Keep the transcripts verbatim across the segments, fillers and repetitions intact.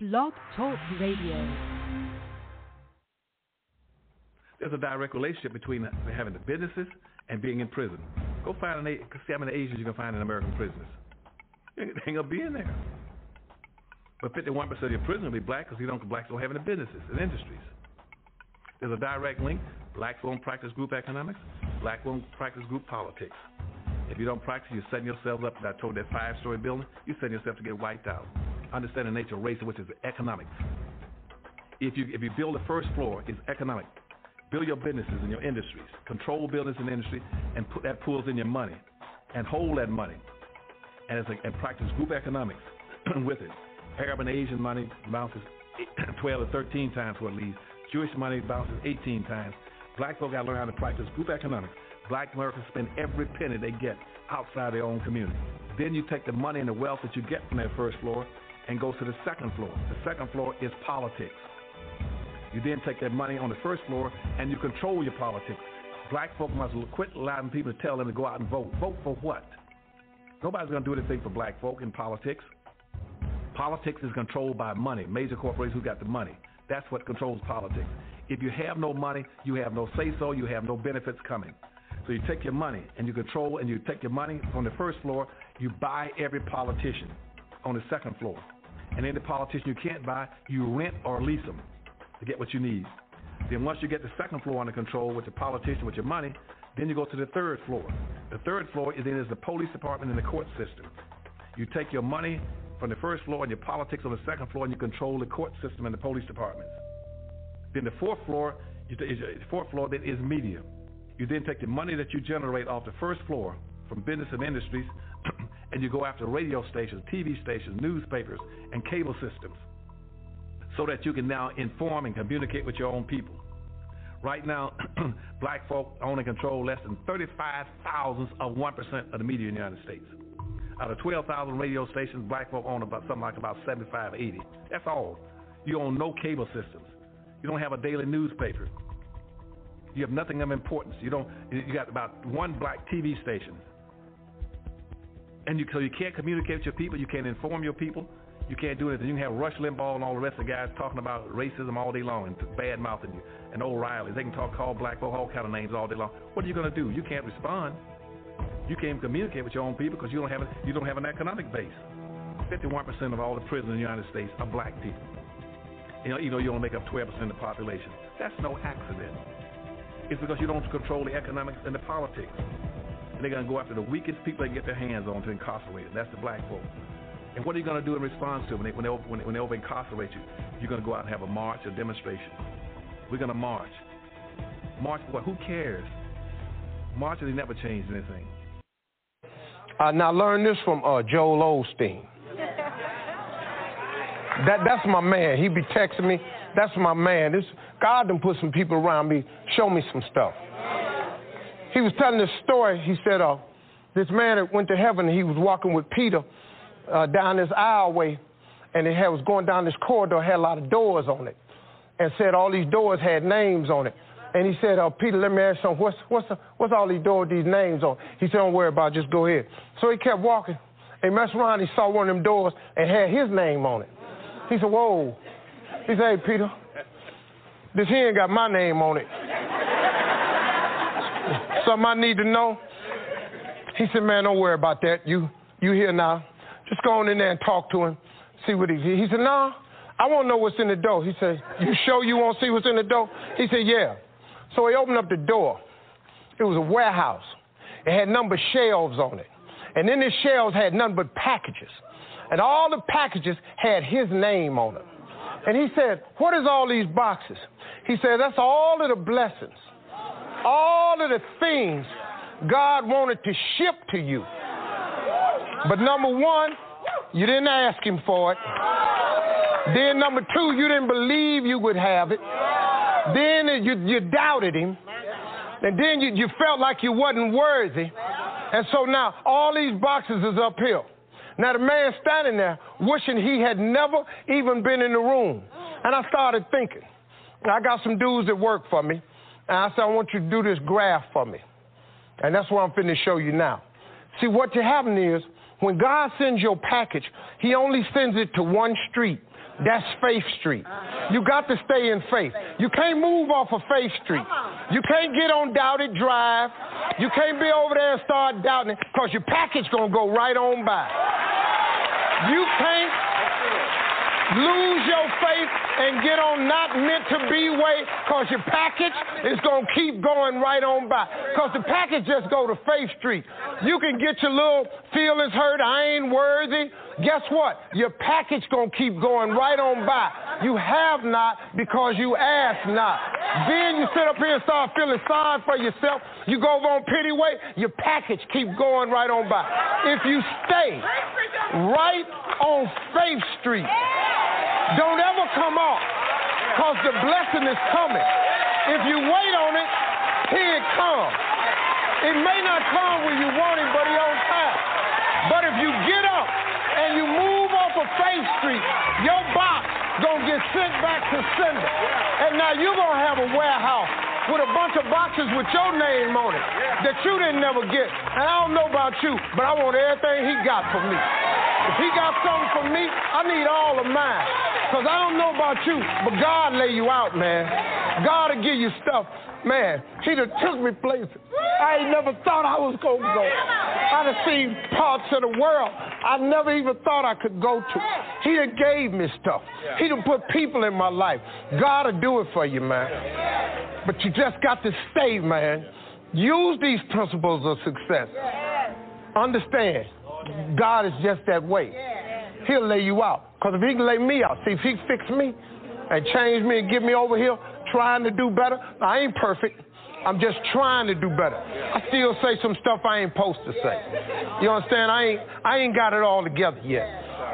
Blog Talk Radio. There's a direct relationship between having the businesses and being in prison. Go find an see how many Asians you can find in American prisons. They ain't gonna be in there. But fifty-one percent of your prisoners will be black because you don't blacks don't have any businesses and industries. There's a direct link. Blacks won't practice group economics. Black won't practice group politics. If you don't practice, you're setting yourself up. I told that five-story building, you're setting yourself to get wiped out. Understand the nature of race, which is economics. If you if you build the first floor, it's economic. Build your businesses and your industries. Control business and industry, and put that pulls in your money, and hold that money, and it's a, and practice group economics with it. Arab and Asian money bounces twelve to thirteen times what it leaves. Jewish money bounces eighteen times. Black folk got to learn how to practice group economics. Black Americans spend every penny they get outside their own community. Then you take the money and the wealth that you get from that first floor and go to the second floor. The second floor is politics. You then take that money on the first floor and you control your politics. Black folk must quit allowing people to tell them to go out and vote. Vote for what? Nobody's going to do anything for black folk in politics. Politics is controlled by money, major corporations who got the money. That's what controls politics. If you have no money, you have no say-so, you have no benefits coming. So you take your money and you control, and you take your money from the first floor, you buy every politician on the second floor. And any politician you can't buy, you rent or lease them to get what you need. Then once you get the second floor under control with the politician, with your money, then you go to the third floor. The third floor is then is the police department and the court system. You take your money from the first floor and your politics on the second floor, and you control the court system and the police departments. Then the fourth floor, is the fourth floor then is media. You then take the money that you generate off the first floor from business and industries, and you go after radio stations, T V stations, newspapers, and cable systems, so that you can now inform and communicate with your own people. Right now, black folk own and control less than thirty-five thousandths of one percent of the media in the United States. Out of twelve thousand radio stations, black folk own about something like about seventy-five, eighty. That's all. You own no cable systems. You don't have a daily newspaper. You have nothing of importance. You don't. You got about one black T V station, and you so you can't communicate with your people. You can't inform your people. You can't do anything. You can have Rush Limbaugh and all the rest of the guys talking about racism all day long and bad mouthing you, and O'Reilly. They can talk, call black folk all kind of names all day long. What are you going to do? You can't respond. You can't communicate with your own people because you don't have a, you don't have an economic base. fifty-one percent of all the prisoners in the United States are black people. You know, you know, you only make up twelve percent of the population. That's no accident. It's because you don't control the economics and the politics. And they're going to go after the weakest people they can get their hands on to incarcerate them. That's the black folk. And what are you going to do in response to when they, when they, when they, when they over incarcerate you? You're going to go out and have a march, a demonstration. We're going to march. March for what? Who cares? Marching, they never changed anything. Uh, now learn this from uh, Joel Osteen. that that's my man. He be texting me. That's my man. This God done put some people around me, show me some stuff. He was telling this story. He said, uh, this man that went to heaven, he was walking with Peter uh, down this aisleway, and it had, was going down this corridor, had a lot of doors on it, and said all these doors had names on it. And he said, uh, Peter, let me ask you something. What's, what's, what's all these doors, these names on? He said, don't worry about it, just go ahead. So he kept walking. He messed around, he saw one of them doors and had his name on it. He said, whoa. He said, hey, Peter, this here ain't got my name on it. Something I need to know? He said, man, don't worry about that. You you here now. Just go on in there and talk to him, see what he's here. He said, no, I want to know what's in the door. He said, you sure you want to see what's in the door? He said, yeah. So he opened up the door. It was a warehouse. It had numbered shelves on it. And in the shelves had none but packages. And all the packages had his name on them. And he said, what is all these boxes? He said, that's all of the blessings, all of the things God wanted to ship to you. But number one, you didn't ask him for it. Then number two, you didn't believe you would have it. Then you, you doubted him. And then you, you felt like you wasn't worthy. And so now all these boxes is up here. Now the man standing there wishing he had never even been in the room. And I started thinking, I got some dudes that work for me. And I said, I want you to do this graph for me. And that's what I'm finna show you now. See, what happening is when God sends your package, he only sends it to one street. That's Faith Street. You got to stay in faith. You can't move off of Faith Street. You can't get on Doubted Drive. You can't be over there and start doubting it because your package going to go right on by. You can't lose your faith and get on not meant to be way because your package is going to keep going right on by. Because the package just go to Faith Street. You can get your little feelings hurt, I ain't worthy. Guess what? Your package going to keep going right on by. You have not because you ask not. Then you sit up here and start feeling sorry for yourself. You go over on pity way, your package keep going right on by. If you stay right on Faith Street, don't ever come off because the blessing is coming. If you wait on it, here it comes. It may not come when you want it, but it's on time. But if you get up and you move off of Faith Street, your box gonna get sent back to sender. And now you're gonna have a warehouse with a bunch of boxes with your name on it that you didn't never get. And I don't know about you, but I want everything he got for me. If he got something for me, I need all of mine. Because I don't know about you, but God lay you out, man. God will give you stuff. Man, he done took me places I ain't never thought I was going to go. I done seen parts of the world I never even thought I could go to. He done gave me stuff. He done put people in my life. God will do it for you, man. But you just got to stay, man. Use these principles of success. Understand, God is just that way. He'll lay you out. Because if he can lay me out, see, if he fix me and change me and get me over here trying to do better, I ain't perfect. I'm just trying to do better. I still say some stuff I ain't supposed to say. You understand? I ain't, I ain't got it all together yet.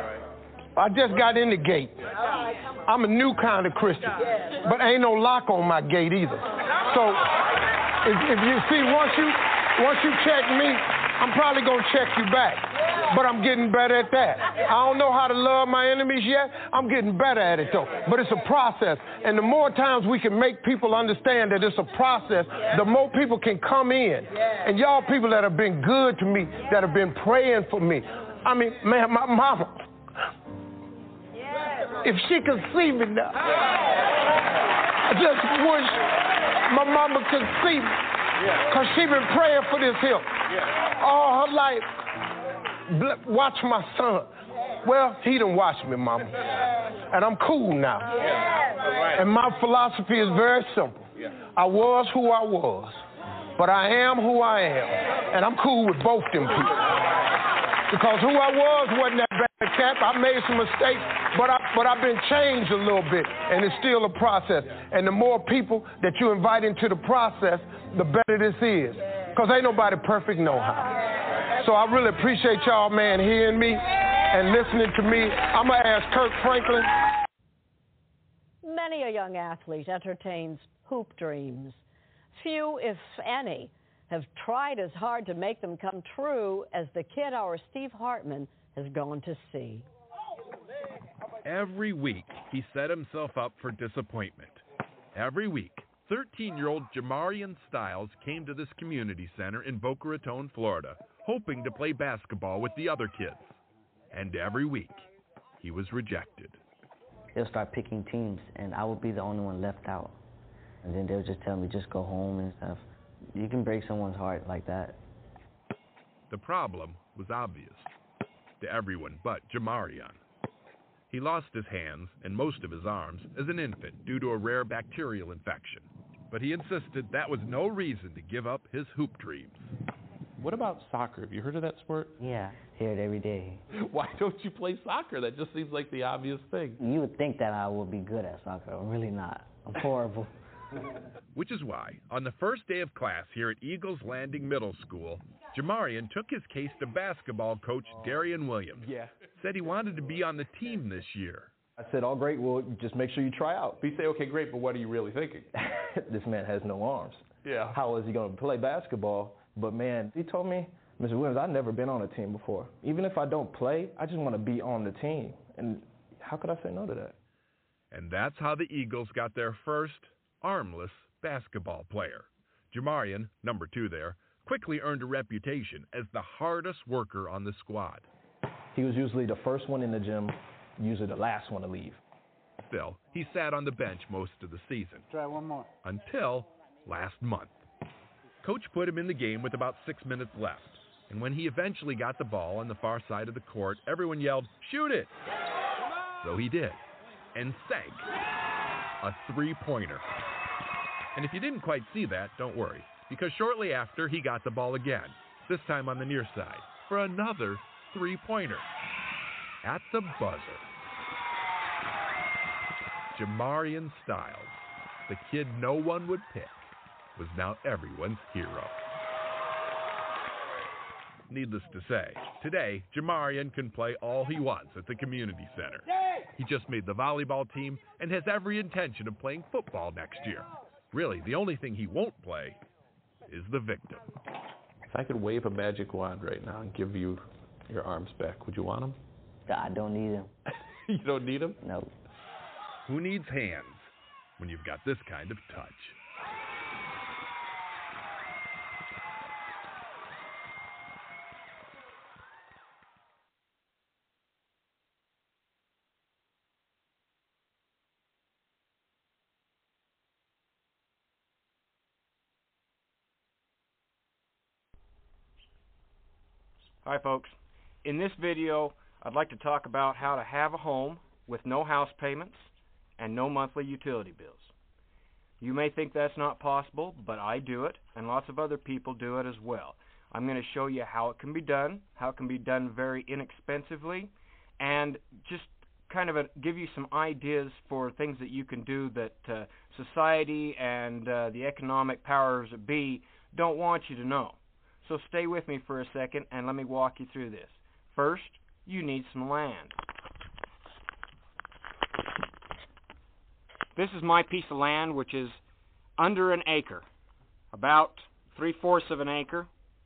I just got in the gate. I'm a new kind of Christian, but ain't no lock on my gate either. So if, if you see, once you, once you check me, I'm probably going to check you back. But I'm getting better at that. I don't know how to love my enemies yet. I'm getting better at it, though. But it's a process. And the more times we can make people understand that it's a process, the more people can come in. And y'all people that have been good to me, that have been praying for me. I mean, man, my mama, if she could see me now, I just wish my mama could see me. Because she been praying for this here all her life. Watch my son. Well, he done watched me, mama. And I'm cool now. And my philosophy is very simple. I was who I was, but I am who I am. And I'm cool with both them people. Because who I was wasn't that bad cat. I made some mistakes, but, I, but I've been changed a little bit, and it's still a process. And the more people that you invite into the process, the better this is. Because ain't nobody perfect no how. So I really appreciate y'all, man, hearing me and listening to me. I'm going to ask Kirk Franklin. Many a young athlete entertains hoop dreams. Few, if any, have tried as hard to make them come true as the kid our Steve Hartman has gone to see. Every week, he set himself up for disappointment. Every week, thirteen-year-old Jamarian Styles came to this community center in Boca Raton, Florida, hoping to play basketball with the other kids. And every week, he was rejected. They'll start picking teams, and I would be the only one left out. And then they'll just tell me, just go home and stuff. You can break someone's heart like that. The problem was obvious to everyone but Jamarian. He lost his hands and most of his arms as an infant due to a rare bacterial infection. But he insisted that was no reason to give up his hoop dreams. What about soccer? Have you heard of that sport? Yeah, hear it every day. Why don't you play soccer? That just seems like the obvious thing. You would think that I would be good at soccer. I'm really not. I'm horrible. Which is why, on the first day of class here at Eagles Landing Middle School, Jamarian took his case to basketball coach Darian Williams. Yeah. Said he wanted to be on the team this year. I said, all great, well, just make sure you try out. You say, okay, great, but what are you really thinking? This man has no arms. Yeah. How is he going to play basketball? But, man, he told me, Mister Williams, I've never been on a team before. Even if I don't play, I just want to be on the team. And how could I say no to that? And that's how the Eagles got their first armless basketball player. Jamarian, number two there, quickly earned a reputation as the hardest worker on the squad. He was usually the first one in the gym, usually the last one to leave. Still, he sat on the bench most of the season. Try one more. Until last month. Coach put him in the game with about six minutes left. And when he eventually got the ball on the far side of the court, everyone yelled, "Shoot it!" So he did. And sank a three-pointer. And if you didn't quite see that, don't worry. Because shortly after, he got the ball again. This time on the near side. For another three-pointer. At the buzzer. Jamarian Styles, the kid no one would pick, was now everyone's hero. Needless to say, today, Jamarian can play all he wants at the community center. He just made the volleyball team and has every intention of playing football next year. Really, the only thing he won't play is the victim. If I could wave a magic wand right now and give you your arms back, would you want them? I don't need them. You don't need them? No. Who needs hands when you've got this kind of touch? Hi folks, in this video I'd like to talk about how to have a home with no house payments and no monthly utility bills. You may think that's not possible, but I do it and lots of other people do it as well. I'm going to show you how it can be done, how it can be done very inexpensively, and just kind of a, give you some ideas for things that you can do that uh, society and uh, the economic powers that be don't want you to know. So stay with me for a second and let me walk you through this. First, you need some land. This is my piece of land, which is under an acre, about three-fourths of an acre.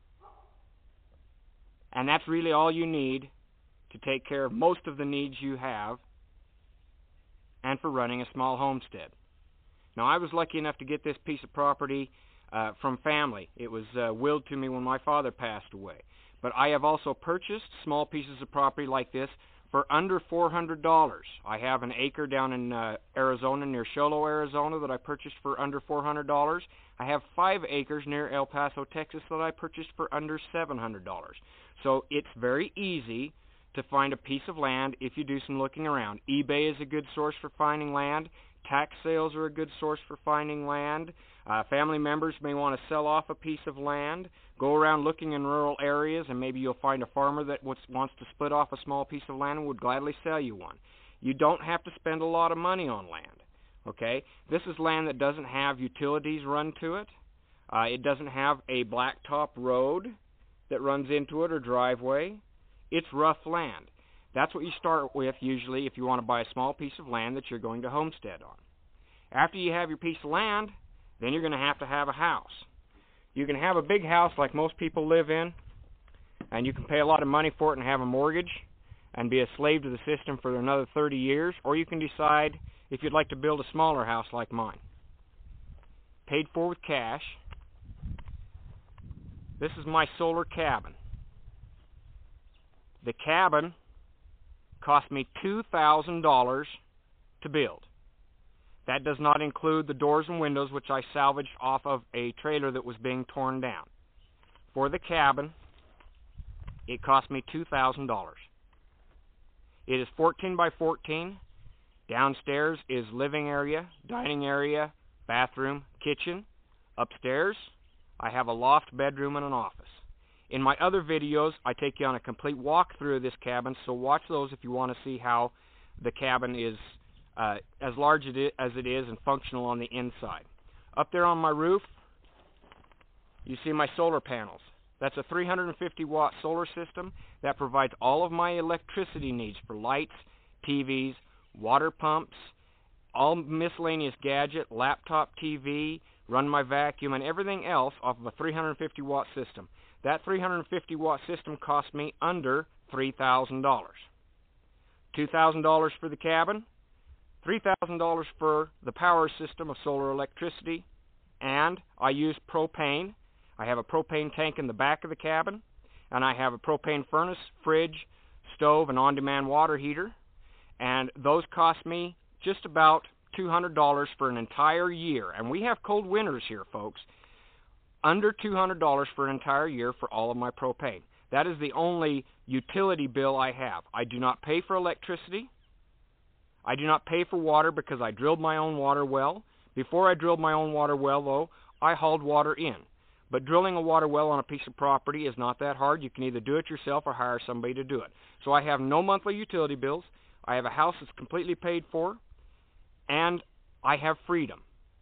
And that's really all you need to take care of most of the needs you have and for running a small homestead. Now, I was lucky enough to get this piece of property Uh, from family. It was uh, willed to me when my father passed away. But I have also purchased small pieces of property like this for under four hundred dollars. I have an acre down in uh, Arizona, near Show Low, Arizona, that I purchased for under four hundred dollars. I have five acres near El Paso, Texas, that I purchased for under seven hundred dollars. So it's very easy to find a piece of land if you do some looking around. eBay is a good source for finding land. Tax sales are a good source for finding land. Uh, family members may want to sell off a piece of land. Go around looking in rural areas, and maybe you'll find a farmer that wants to split off a small piece of land and would gladly sell you one. You don't have to spend a lot of money on land. Okay? This is land that doesn't have utilities run to it. Uh, it doesn't have a blacktop road that runs into it or driveway. It's rough land. That's what you start with usually if you want to buy a small piece of land that you're going to homestead on. After you have your piece of land, then you're going to have to have a house. You can have a big house like most people live in, and you can pay a lot of money for it and have a mortgage and be a slave to the system for another thirty years, or you can decide if you'd like to build a smaller house like mine. Paid for with cash. This is my solar cabin. The cabin cost me two thousand dollars to build. That does not include the doors and windows, which I salvaged off of a trailer that was being torn down. For the cabin, it cost me two thousand dollars. It is fourteen by fourteen. Downstairs is living area, dining area, bathroom, kitchen. Upstairs, I have a loft bedroom and an office. In my other videos, I take you on a complete walkthrough of this cabin, so watch those if you want to see how the cabin is uh, as large as it is and functional on the inside. Up there on my roof, you see my solar panels. That's a three hundred fifty watt solar system that provides all of my electricity needs for lights, T Vs, water pumps, all miscellaneous gadget, laptop T V, run my vacuum, and everything else off of a three hundred fifty watt system. That three hundred fifty watt system cost me under three thousand dollars. two thousand dollars for the cabin, three thousand dollars for the power system of solar electricity, and I use propane. I have a propane tank in the back of the cabin, and I have a propane furnace, fridge, stove, and on-demand water heater, and those cost me just about two hundred dollars for an entire year, and we have cold winters here, folks, under two hundred dollars for an entire year for all of my propane. That is the only utility bill I have. I do not pay for electricity. I do not pay for water because I drilled my own water well. Before I drilled my own water well, though, I hauled water in. But drilling a water well on a piece of property is not that hard. You can either do it yourself or hire somebody to do it. So I have no monthly utility bills. I have a house that's completely paid for, and I have freedom.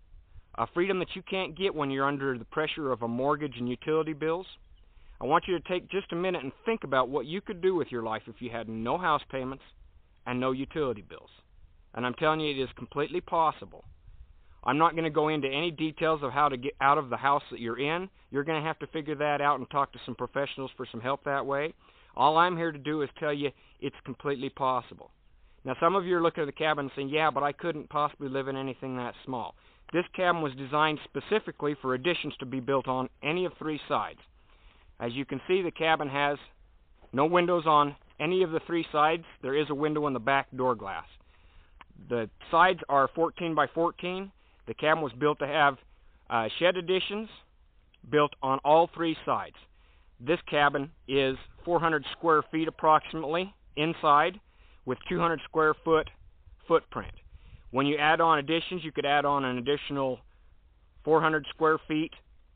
A freedom that you can't get when you're under the pressure of a mortgage and utility bills. I want you to take just a minute and think about what you could do with your life if you had no house payments and no utility bills. And I'm telling you, it is completely possible. I'm not going to go into any details of how to get out of the house that you're in. You're going to have to figure that out and talk to some professionals for some help that way. All I'm here to do is tell you it's completely possible. Now, some of you are looking at the cabin and saying, yeah, but I couldn't possibly live in anything that small. This cabin was designed specifically for additions to be built on any of three sides. As you can see, the cabin has no windows on any of the three sides. There is a window in the back door glass. The sides are fourteen by fourteen. The cabin was built to have uh, shed additions built on all three sides. This cabin is four hundred square feet approximately inside with two hundred square foot footprint. When you add on additions, you could add on an additional four hundred square feet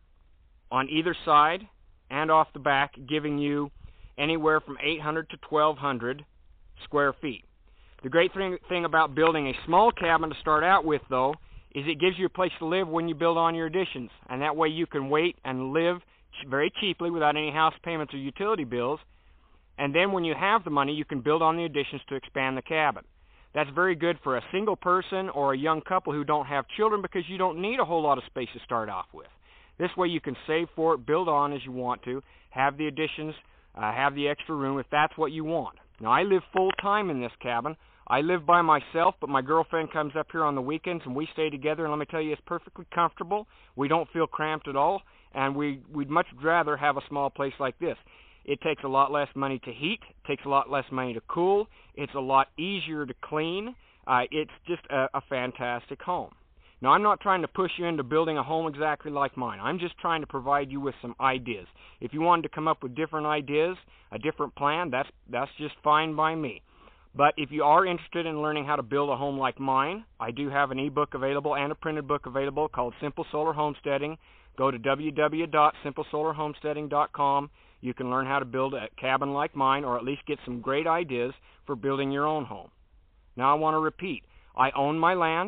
on either side and off the back, giving you anywhere from eight hundred to twelve hundred square feet. The great thing, thing about building a small cabin to start out with, though, is it gives you a place to live when you build on your additions. And that way you can wait and live very cheaply without any house payments or utility bills. And then when you have the money, you can build on the additions to expand the cabin. That's very good for a single person or a young couple who don't have children because you don't need a whole lot of space to start off with. This way you can save for it, build on as you want to, have the additions, uh, have the extra room if that's what you want. Now, I live full-time in this cabin. I live by myself, but my girlfriend comes up here on the weekends, and we stay together, and let me tell you, it's perfectly comfortable. We don't feel cramped at all, and we, we'd much rather have a small place like this. It takes a lot less money to heat. It takes a lot less money to cool. It's a lot easier to clean. Uh, it's just a, a fantastic home. Now, I'm not trying to push you into building a home exactly like mine. I'm just trying to provide you with some ideas. If you wanted to come up with different ideas, a different plan, that's, that's just fine by me. But if you are interested in learning how to build a home like mine, I do have an ebook available and a printed book available called Simple Solar Homesteading. Go to w w w dot simple solar homesteading dot com. You can learn how to build a cabin like mine, or at least get some great ideas for building your own home. Now, I want to repeat. I own my land.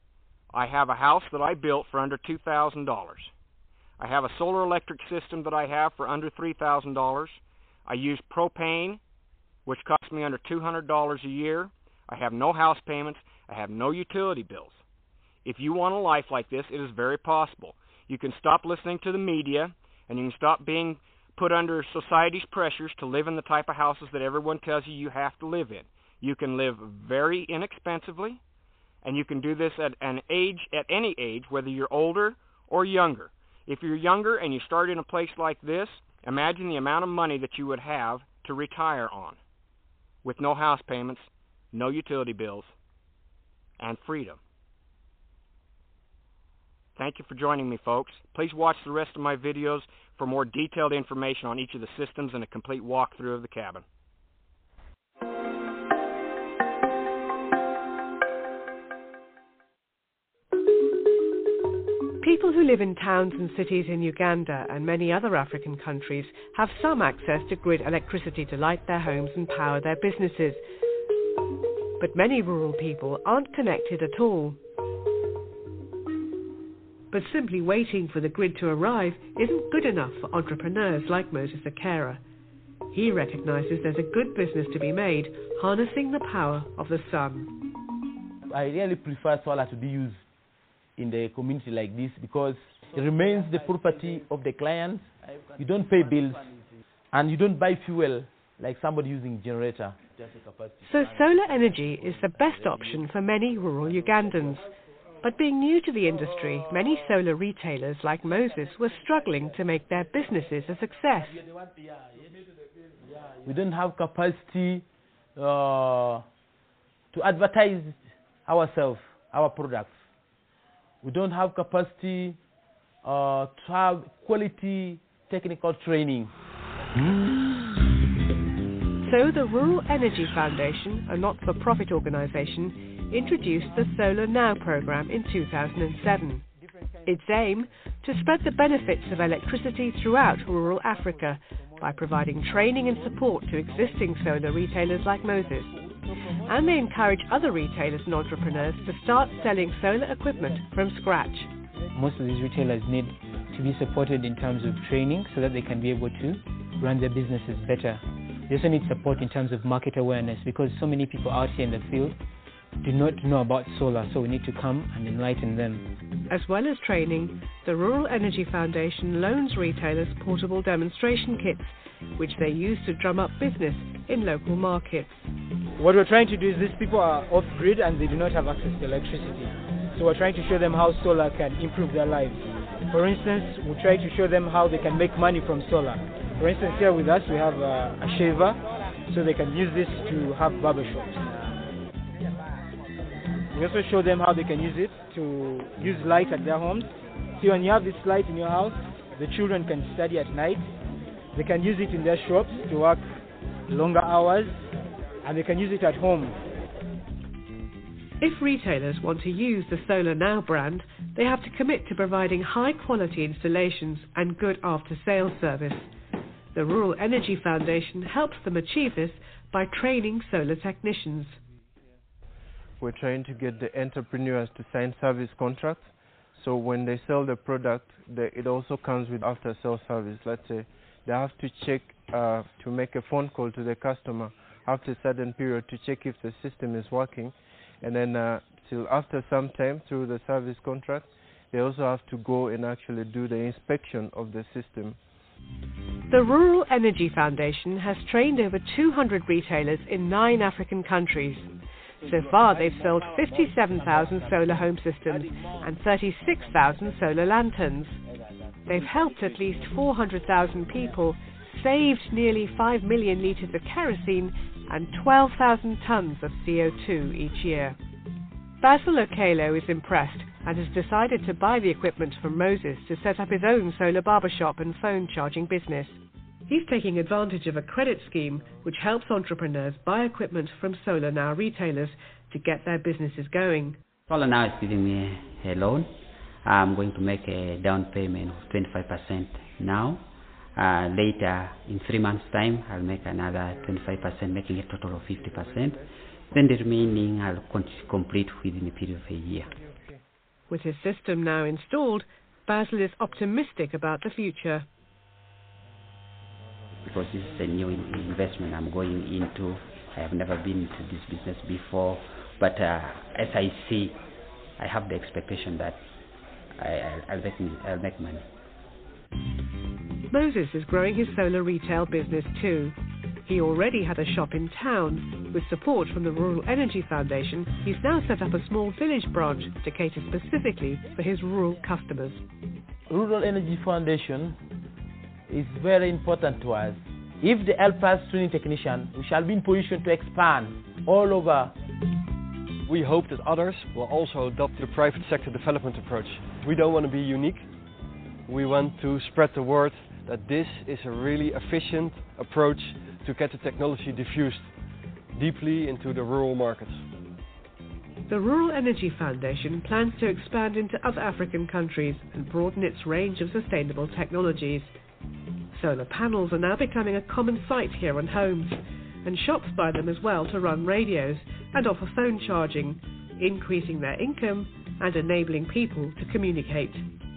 I have a house that I built for under two thousand dollars. I have a solar electric system that I have for under three thousand dollars. I use propane, which costs me under two hundred dollars a year. I have no house payments. I have no utility bills. If you want a life like this, it is very possible. You can stop listening to the media, and you can stop being put under society's pressures to live in the type of houses that everyone tells you you have to live in. You can live very inexpensively, and you can do this at an age, at any age, whether you're older or younger. If you're younger and you start in a place like this, imagine the amount of money that you would have to retire on, with no house payments, no utility bills, and freedom. Thank you for joining me, folks. Please watch the rest of my videos for more detailed information on each of the systems and a complete walkthrough of the cabin. People who live in towns and cities in Uganda and many other African countries have some access to grid electricity to light their homes and power their businesses. But many rural people aren't connected at all. But simply waiting for the grid to arrive isn't good enough for entrepreneurs like Moses Akera. He recognizes there's a good business to be made harnessing the power of the sun. I really prefer solar to be used in the community like this because it remains the property of the client. You don't pay bills and you don't buy fuel like somebody using generator. So solar energy is the best option for many rural Ugandans. But being new to the industry, many solar retailers like Moses were struggling to make their businesses a success. We don't have capacity uh, to advertise ourselves, our products. We don't have capacity uh, to have quality technical training. So the Rural Energy Foundation, a not-for-profit organisation, introduced the Solar Now programme in two thousand seven. Its aim, to spread the benefits of electricity throughout rural Africa by providing training and support to existing solar retailers like Moses. And they encourage other retailers and entrepreneurs to start selling solar equipment from scratch. Most of these retailers need to be supported in terms of training so that they can be able to run their businesses better. They also need support in terms of market awareness because so many people out here in the field do not know about solar, so we need to come and enlighten them. As well as training, the Rural Energy Foundation loans retailers portable demonstration kits, which they use to drum up business in local markets. What we're trying to do is these people are off-grid and they do not have access to electricity. So we're trying to show them how solar can improve their lives. For instance, we try to show them how they can make money from solar. For instance, here with us we have a, a shaver, so they can use this to have barbershops. We also show them how they can use it to use light at their homes. See, when you have this light in your house, the children can study at night. They can use it in their shops to work longer hours, and they can use it at home. If retailers want to use the Solar Now brand, they have to commit to providing high-quality installations and good after-sales service. The Rural Energy Foundation helps them achieve this by training solar technicians. We're trying to get the entrepreneurs to sign service contracts, so when they sell the product, they, it also comes with after-sales service. Let's say they have to check uh, to make a phone call to the customer after a certain period to check if the system is working, and then uh, till after some time through the service contract, they also have to go and actually do the inspection of the system. The Rural Energy Foundation has trained over two hundred retailers in nine African countries. So far, they've sold fifty-seven thousand solar home systems and thirty-six thousand solar lanterns. They've helped at least four hundred thousand people, saved nearly five million litres of kerosene and twelve thousand tonnes of C O two each year. Basil Okelo is impressed and has decided to buy the equipment from Moses to set up his own solar barbershop and phone charging business. He's taking advantage of a credit scheme which helps entrepreneurs buy equipment from Solar Now retailers to get their businesses going. Solar Now is giving me a loan. I'm going to make a down payment of twenty-five percent now. Uh, later, in three months' time, I'll make another twenty-five percent, making a total of fifty percent. Then the remaining I'll complete within a period of a year. With his system now installed, Basil is optimistic about the future. Because this is a new investment I'm going into. I have never been into this business before, but uh, as I see, I have the expectation that I, I'll, make, I'll make money. Moses is growing his solar retail business too. He already had a shop in town. With support from the Rural Energy Foundation, he's now set up a small village branch to cater specifically for his rural customers. Rural Energy Foundation is very important to us. If they help us training technicians, we shall be in position to expand all over. We hope that others will also adopt the private sector development approach. We don't want to be unique. We want to spread the word that this is a really efficient approach to get the technology diffused deeply into the rural markets. The Rural Energy Foundation plans to expand into other African countries and broaden its range of sustainable technologies. Solar panels are now becoming a common sight here on homes, and shops buy them as well to run radios and offer phone charging, increasing their income and enabling people to communicate.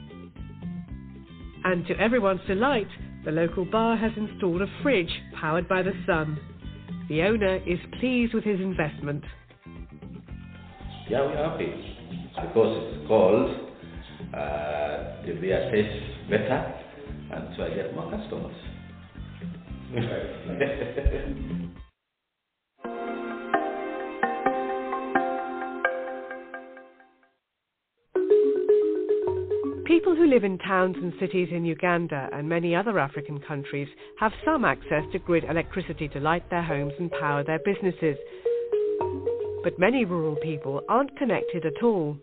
And to everyone's delight, the local bar has installed a fridge powered by the sun. The owner is pleased with his investment. Yeah, we're happy because it's cold, uh, the beer tastes better, and so I get more customers. People who live in towns and cities in Uganda and many other African countries have some access to grid electricity to light their homes and power their businesses. But many rural people aren't connected at all.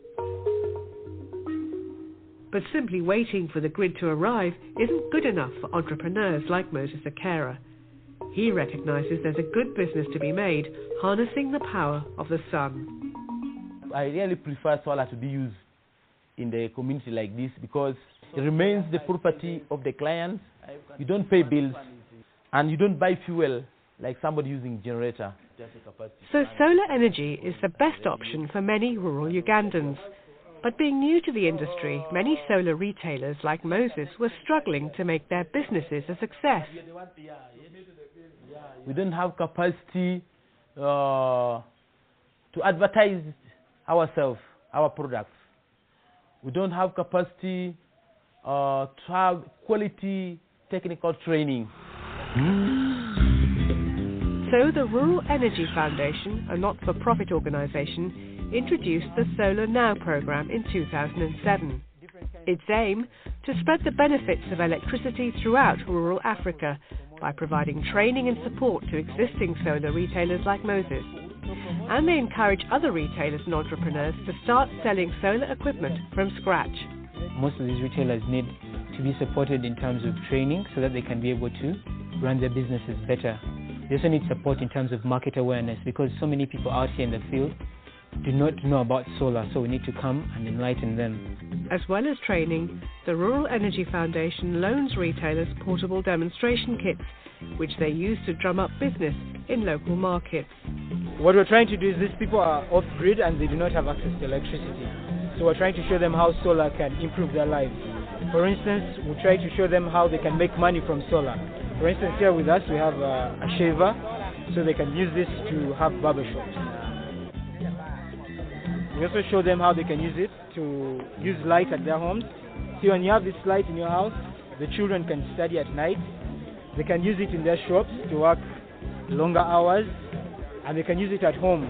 But simply waiting for the grid to arrive isn't good enough for entrepreneurs like Moses Akera. He recognises there's a good business to be made harnessing the power of the sun. I really prefer solar to be used in the community like this because it remains the property of the clients. You don't pay bills and you don't buy fuel like somebody using generator. So solar energy is the best option for many rural Ugandans. But being new to the industry, many solar retailers like Moses were struggling to make their businesses a success. We don't have capacity uh, to advertise ourselves, our products. We don't have capacity uh, to have quality technical training. So the Rural Energy Foundation, a not-for-profit organisation, introduced the Solar Now program in two thousand seven. Its aim, to spread the benefits of electricity throughout rural Africa by providing training and support to existing solar retailers like Moses. And they encourage other retailers and entrepreneurs to start selling solar equipment from scratch. Most of these retailers need to be supported in terms of training so that they can be able to run their businesses better. They also need support in terms of market awareness because so many people out here in the field do not know about solar, so we need to come and enlighten them. As well as training, the Rural Energy Foundation loans retailers portable demonstration kits, which they use to drum up business in local markets. What we're trying to do is these people are off-grid and they do not have access to electricity. So we're trying to show them how solar can improve their lives. For instance, we try to show them how they can make money from solar. For instance, here with us we have a, a shaver, so they can use this to have barbershops. We also show them how they can use it to use light at their homes. See, when you have this light in your house, the children can study at night. They can use it in their shops to work longer hours, and they can use it at home.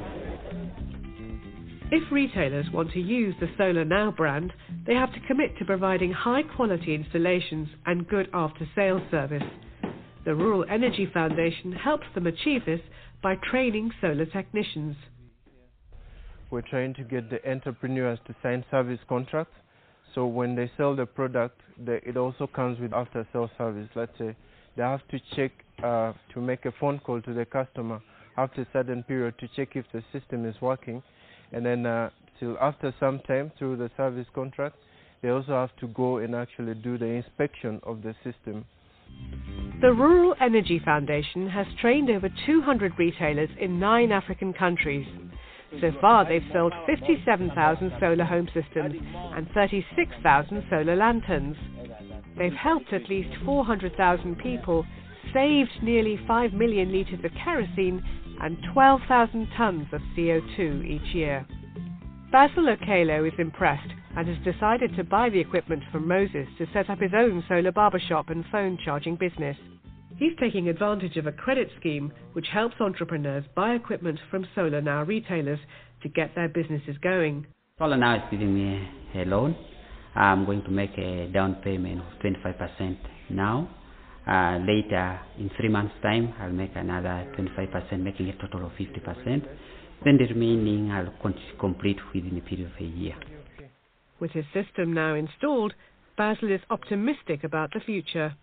If retailers want to use the Solar Now brand, they have to commit to providing high-quality installations and good after-sales service. The Rural Energy Foundation helps them achieve this by training solar technicians. We're trying to get the entrepreneurs to sign service contracts, so when they sell the product, they, it also comes with after-sales service. Let's say they have to check uh, to make a phone call to the customer after a certain period to check if the system is working, and then uh, till after some time through the service contract, they also have to go and actually do the inspection of the system. The Rural Energy Foundation has trained over two hundred retailers in nine African countries. So far, they've sold fifty-seven thousand solar home systems and thirty-six thousand solar lanterns. They've helped at least four hundred thousand people, saved nearly five million litres of kerosene and twelve thousand tonnes of C O two each year. Basil Okelo is impressed and has decided to buy the equipment from Moses to set up his own solar barbershop and phone charging business. He's taking advantage of a credit scheme which helps entrepreneurs buy equipment from Solar Now retailers to get their businesses going. Solar Now is giving me a loan. I'm going to make a down payment of twenty-five percent now. Uh, later, in three months' time, I'll make another twenty-five percent, making a total of fifty percent. Then the remaining I'll complete within a period of a year. With his system now installed, Basil is optimistic about the future.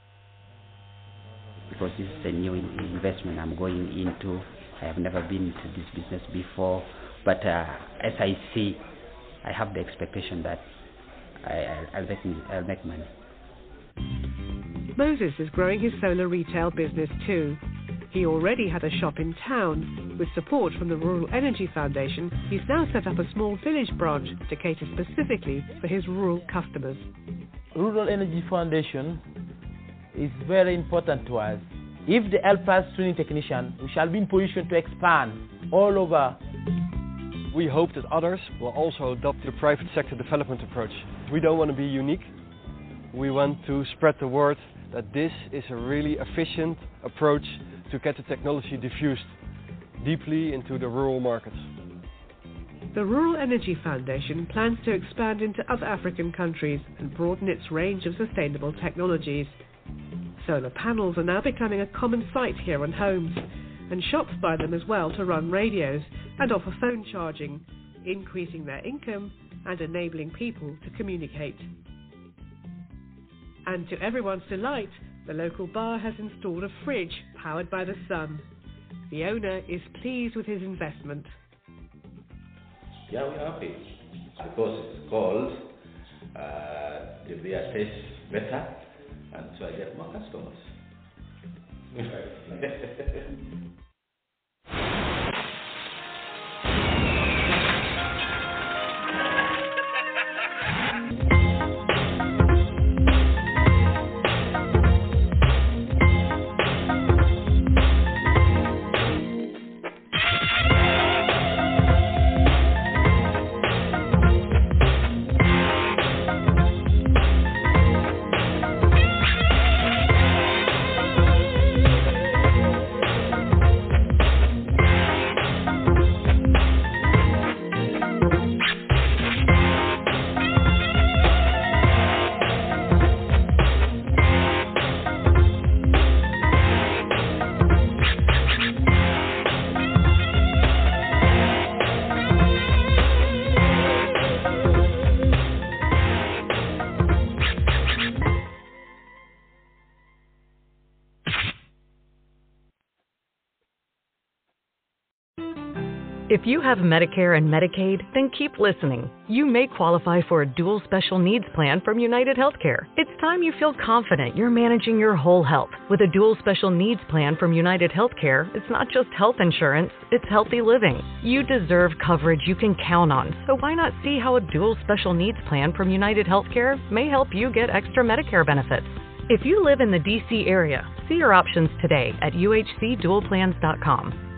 Because this is a new investment I'm going into. I have never been into this business before, but uh, as I see, I have the expectation that I, I, I'll, make, I'll make money. Moses is growing his solar retail business too. He already had a shop in town. With support from the Rural Energy Foundation, he's now set up a small village branch to cater specifically for his rural customers. Rural Energy Foundation is very important to us. If they help us training technician, we shall be in position to expand all over. We hope that others will also adopt the private sector development approach. We don't want to be unique. We want to spread the word that this is a really efficient approach to get the technology diffused deeply into the rural markets. The Rural Energy Foundation plans to expand into other African countries and broaden its range of sustainable technologies. Solar panels are now becoming a common sight here on homes, and shops buy them as well to run radios and offer phone charging, increasing their income and enabling people to communicate. And to everyone's delight, the local bar has installed a fridge powered by the sun. The owner is pleased with his investment. Yeah, we're happy because it's cold, uh, the beer tastes better, and so I get more customers. If you have Medicare and Medicaid, then keep listening. You may qualify for a dual special needs plan from United Healthcare. It's time you feel confident you're managing your whole health. With a dual special needs plan from United Healthcare, it's not just health insurance, it's healthy living. You deserve coverage you can count on, so why not see how a dual special needs plan from United Healthcare may help you get extra Medicare benefits? If you live in the D C area, see your options today at U H C dual plans dot com.